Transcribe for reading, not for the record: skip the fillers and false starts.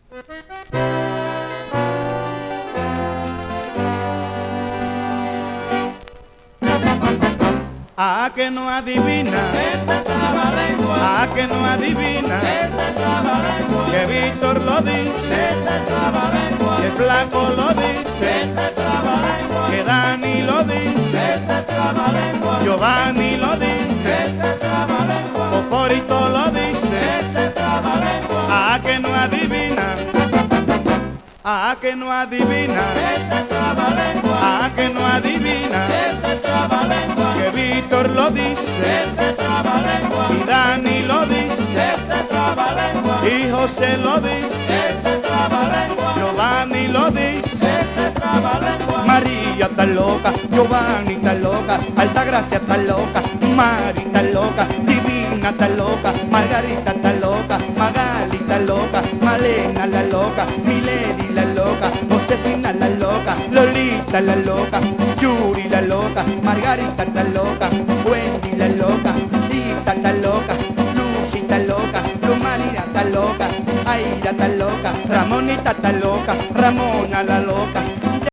A que no adivina, Este trabalengua, a que no adivina, este trabalengua, que Víctor lo dice, este trabalengua, que Flaco lo dice, este trabalengua, que Dani lo dice, este trabalengua, Giovanni lo dice, este trabalengua, Poporito lo dice, este trabalengua, a que no adivina, a que no adivina, este trabalengua, a que no adivina, este trabalengua, que Víctor lo dice, este trabalengua, y Dani lo dice, este trabalengua, y José lo dice, este trabalengua, Giovanni lo dice, este trabalengua, María está loca, Giovanni está loca, Altagracia está loca, Mari está loca, Divina está loca, Margarita está loca, Magali está loca, Malena la loca, Milady la loca, Josefina la loca, Lolita la loca, Yuri la loca, Margarita está loca, Wendy la loca, Rita está loca, Lucy está loca, Lumarina está loca, Aida está loca, Ramonita está loca, Ramona la loca.